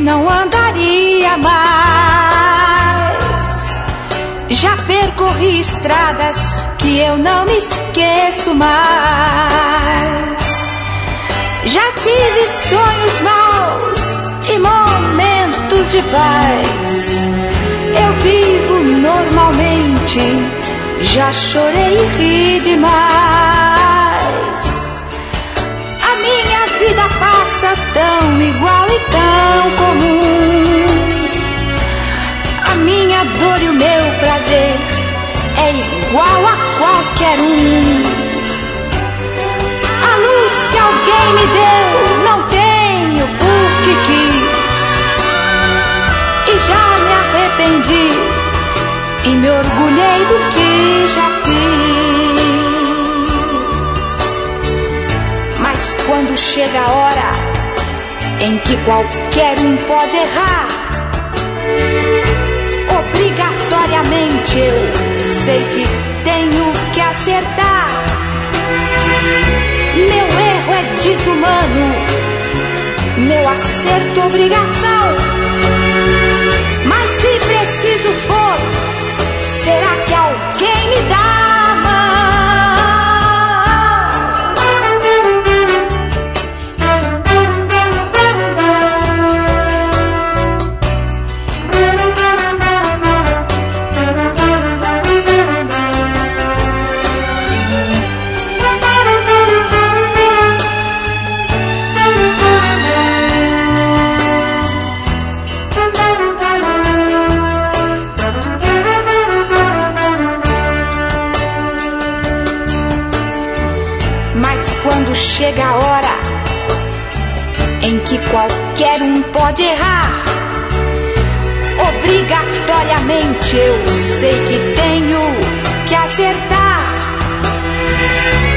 não andaria mais. Já percorri estradas que eu não me esqueço mais. Já tive sonhos maus e momentos de paz. Eu vivo normalmente, já chorei e ri demais. A minha vida passa tão igual e tão comum. A minha dor e o meu prazer é igual a qualquer um. A luz que alguém me deu não tenho porque quis. E já me arrependi e me orgulhei do que já fiz. Mas quando chega a hora em que qualquer um pode errar, obrigatoriamente eu sei que tenho que acertar. Meu erro é desumano, meu acerto obrigação. Mas se preciso for, será que alguém me dá a chega a hora em que qualquer um pode errar, obrigatoriamente eu sei que tenho que acertar.